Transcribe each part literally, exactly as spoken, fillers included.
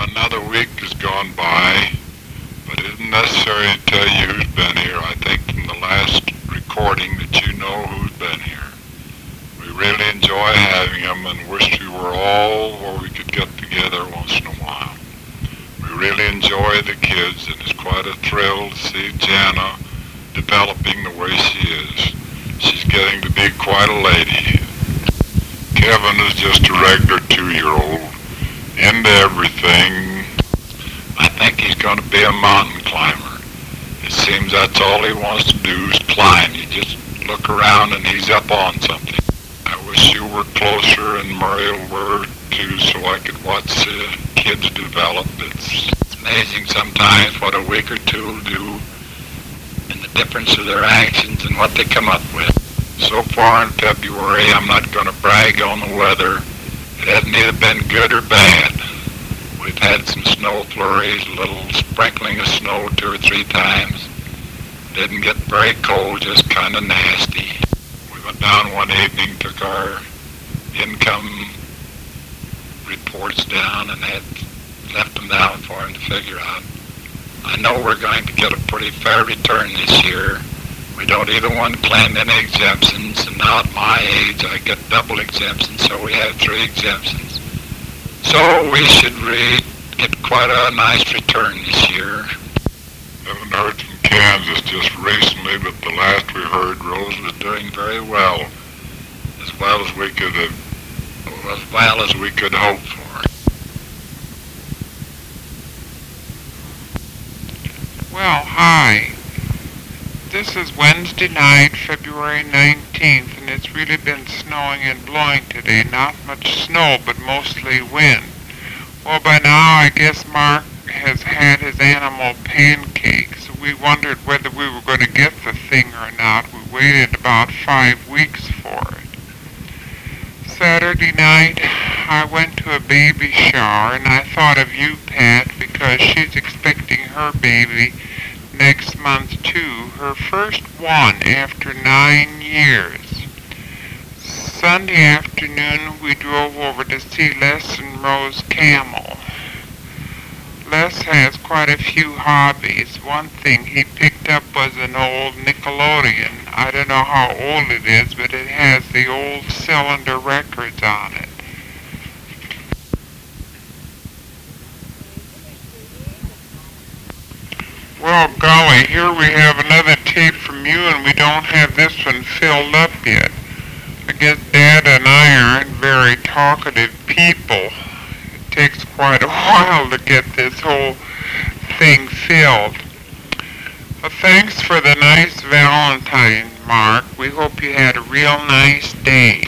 Another week has gone by, but it isn't necessary to tell you who's been here. I think from the last recording that you know who's been here. We really enjoy having them and wish we were all where we could get together once in a while. We really enjoy the kids, and it's quite a thrill to see Jana developing the way she is. She's getting to be quite a lady. Kevin is just a regular two-year-old, into everything. I think he's going to be a mountain climber. It seems that's all he wants to do is climb. You just look around and he's up on something. I wish you were closer and Muriel were too, so I could watch the kids develop. It's, it's amazing sometimes what a week or two will do and the difference of their actions and what they come up with. So far in February, I'm not going to brag on the weather. It hasn't either been good or bad. We've had some snow flurries, a little sprinkling of snow two or three times. Didn't get very cold, just kind of nasty. We went down one evening, took our income reports down and had left them down for him to figure out. I know we're going to get a pretty fair return this year. We don't either one claim any exemptions, and now at my age I get double exemptions, so we have three exemptions. So we should re- get quite a nice return this year. Haven't heard from Kansas just recently, but the last we heard, Rose was doing very well, as well as we could have, as well as we could hope for. Well, hi. This is Wednesday night, February nineteenth, and it's really been snowing and blowing today. Not much snow, but mostly wind. Well, by now, I guess Mark has had his animal pancakes. We wondered whether we were going to get the thing or not. We waited about five weeks for it. Saturday night, I went to a baby shower, and I thought of you, Pat, because she's expecting her baby next month too, her first one after nine years. Sunday afternoon we drove over to see Les and Rose Camel. Les has quite a few hobbies. One thing he picked up was an old Nickelodeon. I don't know how old it is, but it has the old cylinder records on it. Well, golly, here we have another tape from you, and we don't have this one filled up yet. I guess Dad and I aren't very talkative people. It takes quite a while to get this whole thing filled. Well, thanks for the nice Valentine, Mark. We hope you had a real nice day.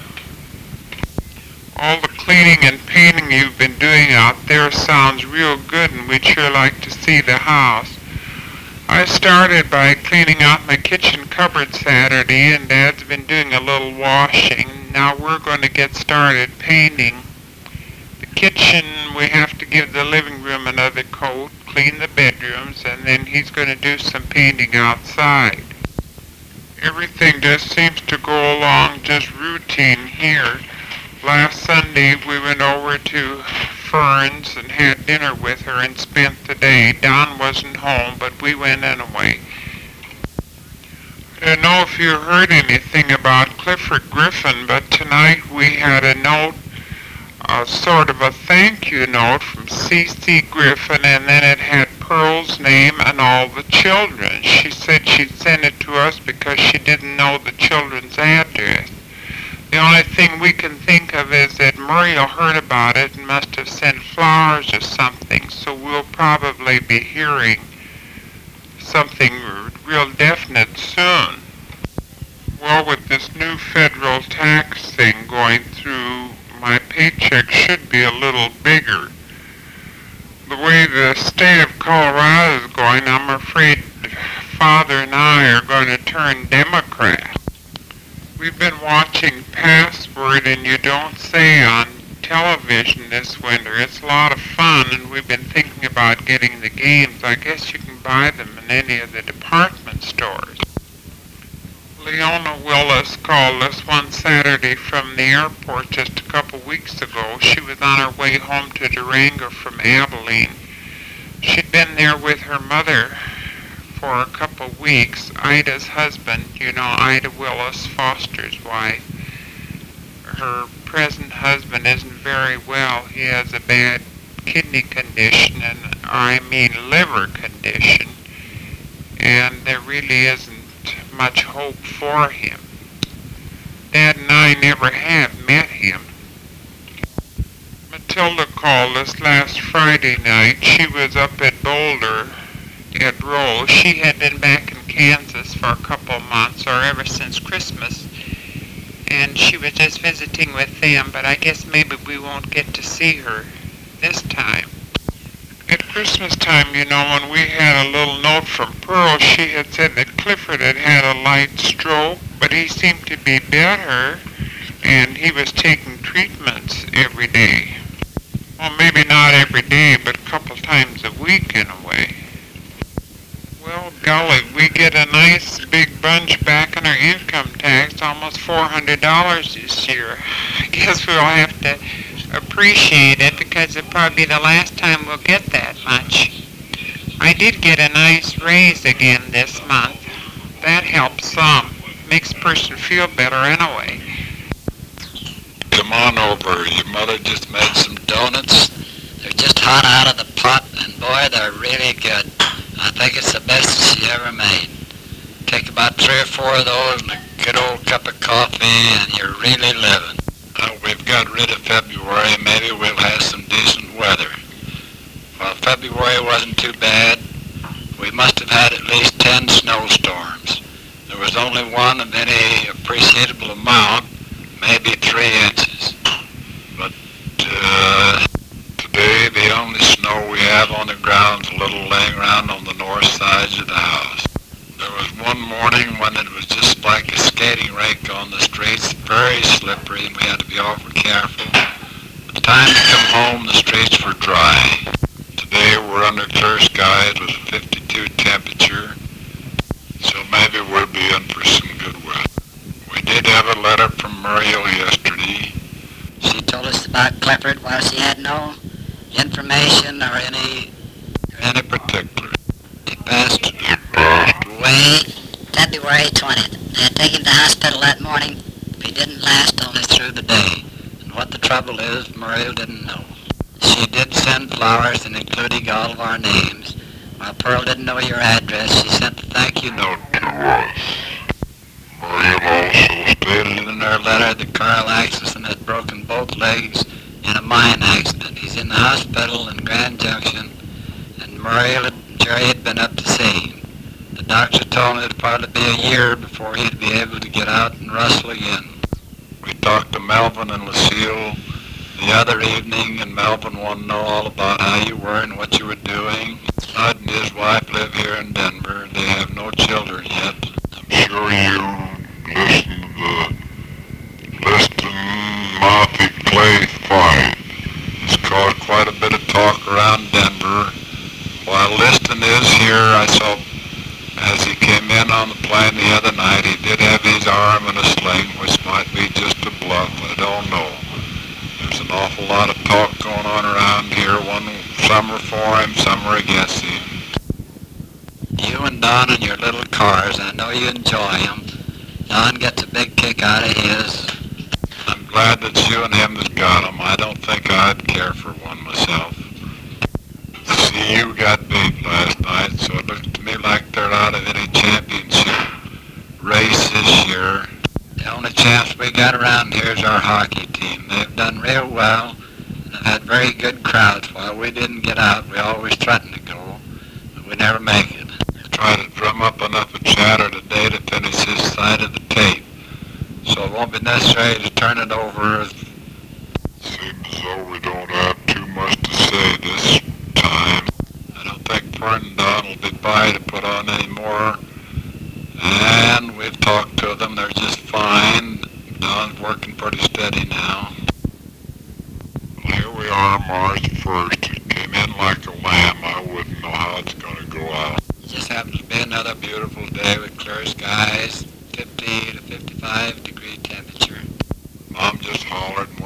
All the cleaning and painting you've been doing out there sounds real good, and we'd sure like to see the house. I started by cleaning out my kitchen cupboard Saturday, and Dad's been doing a little washing. Now we're going to get started painting. The kitchen, we have to give the living room another coat, clean the bedrooms, and then he's going to do some painting outside. Everything just seems to go along just routine here. Last Sunday we went over to Fern's and had dinner with her and spent the day. Don wasn't home, but we went anyway. I don't know if you heard anything about Clifford Griffin, but tonight we had a note, uh, sort of a thank you note from C C Griffin, and then it had Pearl's name and all the children. She said she'd send it to us because she didn't know the children's address. The only thing we can think of is that Muriel heard about it and must have sent flowers or something, so we'll probably be hearing something real definite soon. Well, with this new federal tax thing going through, my paycheck should be a little bigger. The way the state of Colorado is going, I'm afraid Father and I are going to turn Democrat. We've been watching Password and You Don't Say on television this winter. It's a lot of fun, and we've been thinking about getting the games. I guess you can buy them in any of the department stores. Leona Willis called us one Saturday from the airport just a couple weeks ago. She was on her way home to Durango from Abilene. She'd been there with her mother for a couple weeks. Ida's husband, you know, Ida Willis, Foster's wife. Her present husband isn't very well. He has a bad kidney condition, and I mean liver condition, and there really isn't much hope for him. Dad and I never have met him. Matilda called us last Friday night. She was up at Boulder at Roll. She had been back in Kansas for a couple months, or ever since Christmas, and she was just visiting with them, but I guess maybe we won't get to see her this time. At Christmas time, you know, when we had a little note from Pearl, she had said that Clifford had had a light stroke, but he seemed to be better, and he was taking treatments every day. Well, maybe not every day, but a couple times a week in a way. Well, golly, we get a nice big bunch back in our income tax, almost four hundred dollars this year. I guess we'll have to appreciate it, because it'll probably be the last time we'll get that much. I did get a nice raise again this month. That helps some. Makes a person feel better anyway. Come on over. Your mother just made some donuts. They're just hot out of the pot, and boy, they're really good. I think it's the best she ever made. Take about three or four of those and a good old cup of coffee, and you're really living. Well, we've got rid of February. Maybe we'll have some decent weather. Well, February wasn't too bad. We must have had at least ten snowstorms. There was only one of any appreciable amount, maybe three inches. But uh, today, the only snow we have on the ground is a little laying around on the north sides of the house. There was one morning when it was just like a skating rink on the streets, very slippery, and we had to be awful careful. By the time to come home, the streets were dry. Today we're under clear skies with a fifty-two temperature, so maybe we'll be in for some good weather. We did have a letter from Muriel yesterday. She told us about Clifford while she had no information or any... Any particular. He passed He passed away February twentieth. They had taken him to the hospital that morning. He didn't last only through the day. And what the trouble is, Muriel didn't know. She did send flowers and including all of our names. While Pearl didn't know your address, she sent the thank you note to us. Muriel also stated in her letter that Carl Axelson had broken both legs in a mine accident. He's in the hospital in Grand Junction, and Muriel and Jerry had been up to see him. The doctor told me it'd probably be a year before he'd be able to get out and wrestle again. We talked to Melvin and Lucille the other evening, and Melvin wanted to know all about how you were and what you were doing. Bud and his wife live here in Denver. They have no children yet. I'm sure you listen to the Liston Mouthy Clay fight. It's caused quite a bit of talk around Denver. While Liston is here, I saw as he came in on the plane the other night, he did have his arm in a sling, which might be just a bluff. I don't know. There's an awful lot of talk going on around here. One, some are for him, some are against him. You and Don in your little cars, I know you enjoy them. Don gets a big kick out of his. I'm glad that you and him has got them. I don't think I'd care for one myself. See, you got beat last night, so it looks to me like they're out of any championship race this year. The only chance we got around here is our hockey team. They've done real well, and have had very good crowds. While we didn't get out, we always threatened to go, but we never make it. Try to drum up enough of chatter today to finish his side of the tape, so it won't be necessary to turn it over. Seems as though we don't have too much to say this time. I don't think Fern and Don will be by to put on any more, and we've talked to them. They're just fine. Don's working pretty steady now. Well, here we are, March first. It came in like a lamb. I wouldn't know how it's going to go out. It just happens to be another beautiful day with clear skies, fifty to fifty-five degree temperature. Mom just hollered and wouldn't know what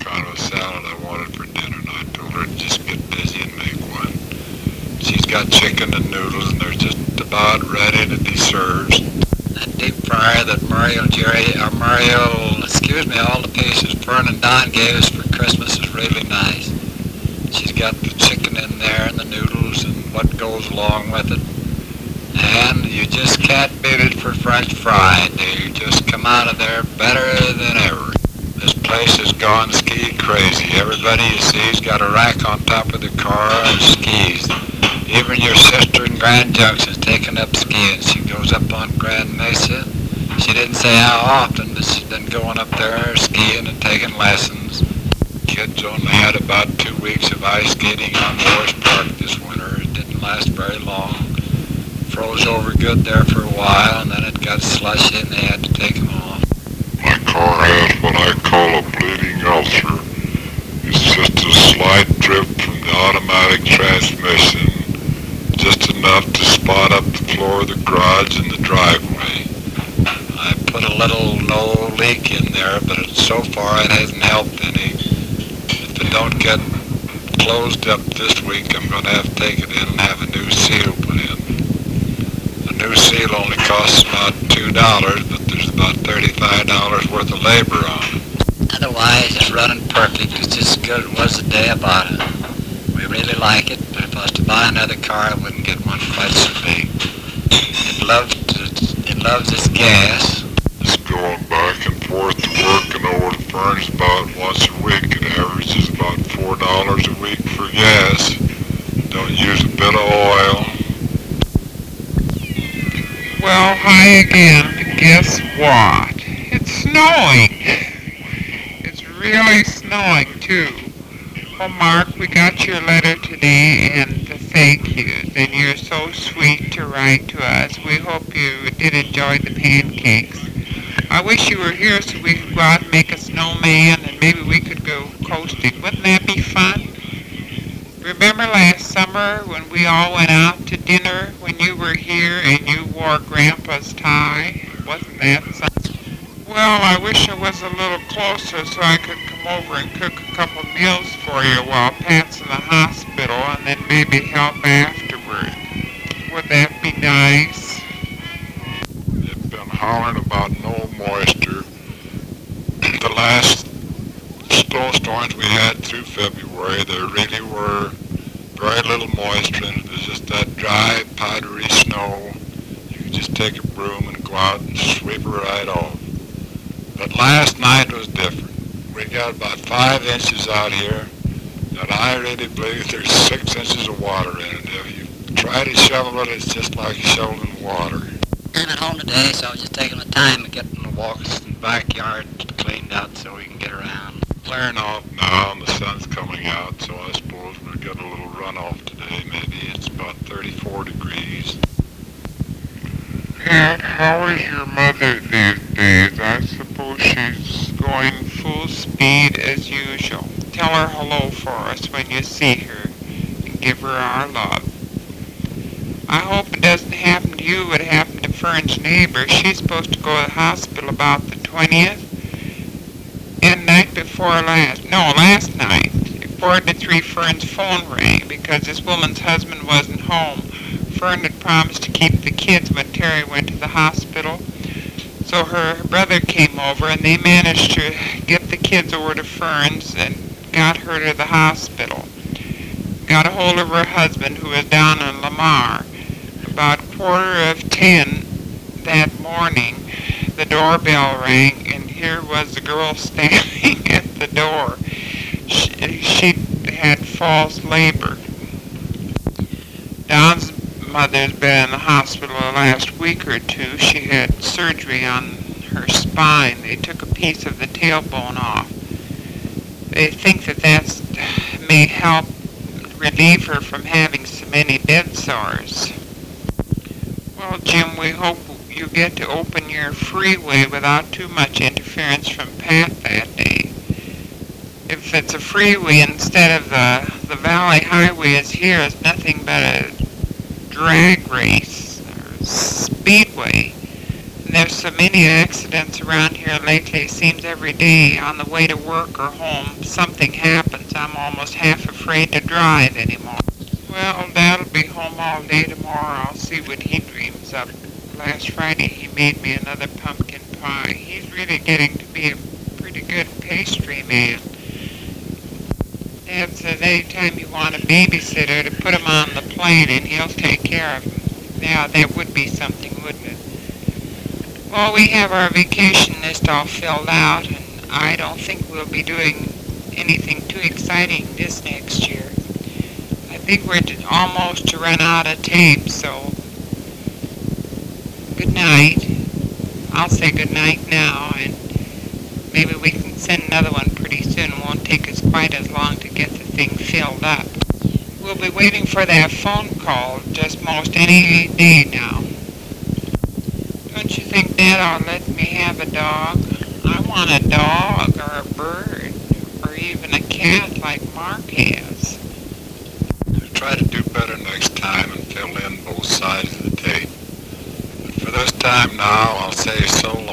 kind of a salad I wanted for dinner, and I told her to just get busy and make one. She's got chicken and noodles, and they're just about ready to be served. That deep fryer that Mario, Jerry, or Mario, excuse me, all the pieces Fern and Don gave us for Christmas is really nice. She's got the chicken in there and the noodles and what goes along with it. And you just can't beat it for French fry. You just come out of there better than ever. This place has gone ski crazy. Everybody you see's got a rack on top of their car and skis. Even your sister in Grand Junction's taking up skiing. She goes up on Grand Mesa. She didn't say how often, but she's been going up there skiing and taking lessons. Kids only had about two weeks of ice skating on Morris Park this winter. It didn't last very long. Froze over good there for a while, and then it got slushy and they had to take them off. My car has what I call a bleeding ulcer. It's just a slight drip from the automatic transmission, just enough to spot up the floor of the garage and the driveway. I put a little no leak in there, but it, so far it hasn't helped any. If it don't get closed up this week, I'm going to have to take it in and have a new seal put in. A new seal only costs about two dollars, but there's about thirty-five dollars worth of labor on it. Otherwise, it's running perfect. It's just as good as it was the day I bought it. We really like it, but if I was to buy another car, I wouldn't get one quite so big. It loves, it loves its gas. It's going back and forth to work and over to Fern's about once a week. It averages about four dollars a week for gas. Don't use a bit of oil. Well, hi again. Guess what? It's snowing. It's really snowing, too. Well, Mark, we got your letter today and the thank yous, and you're so sweet to write to us. We hope you did enjoy the pancakes. I wish you were here so we could go out and make a snowman, and maybe we could go coasting. Wouldn't that be fun? Remember last summer when we all went out to dinner when you were here and you wore Grandpa's tie? Wasn't that something? Well, I wish I was a little closer so I could come over and cook a couple meals for you while Pat's in the hospital and then maybe help afterward. Would that be nice? They've been hollering about no moisture. The last snowstorms we had through February, there really were very little moisture in it. It was just that dry, powdery snow. You could just take a broom and go out and sweep it right off. But last night was different. We got about five inches out here, and I really believe there's six inches of water in it. If you try to shovel it, it's just like shoveling water. I'm at home today, so I was just taking the time of getting the walks in the backyard cleaned out so we can get around. Clearing off now, and the sun's coming out, so I suppose we'll get a little runoff today. Maybe it's about thirty-four degrees. Pat, how is your mother these days? I suppose she's going full speed as usual. Tell her hello for us when you see her, and give her our love. I hope it doesn't happen to you what happened to Fern's neighbor. She's supposed to go to the hospital about the twentieth. And night before last, no, last night, at four to three, Fern's phone rang because this woman's husband wasn't home. Fern had promised to keep the kids when Terry went to the hospital. So her brother came over and they managed to get the kids over to Fern's and got her to the hospital. Got a hold of her husband who was down in Lamar. About quarter of ten that morning, the doorbell rang and here was the girl standing at the door. She, she had false labor. Don's mother's been in the hospital the last week or two. She had surgery on her spine. They took a piece of the tailbone off. They think that that may help relieve her from having so many bed sores. Well, Jim, we hope you get to open your freeway without too much interference from Pat that day. If it's a freeway instead of the, the valley highway is here, it's nothing but a drag race or speedway. And there's so many accidents around here lately. It seems every day on the way to work or home something happens. I'm almost half afraid to drive anymore. Well, Dad'll be home all day tomorrow. I'll see what he dreams up. Last Friday he made me another pumpkin pie. He's really getting to be a pretty good pastry man. Dad says anytime you want a babysitter to put him on the plane and he'll take care of him. Yeah, that would be something, wouldn't it? Well, we have our vacation list all filled out, and I don't think we'll be doing anything too exciting this next year. I think we're to, almost to run out of tape, so good night. I'll say good night now, and maybe we can send another one pretty soon. It won't take us quite as long to get the thing filled up. We'll be waiting for that phone call just most any day now. Don't you think Dad ought to let me have a dog? I want a dog or a bird or even a cat like Mark has. Try to do better next time and fill in both sides of the tape. But for this time now, I'll say so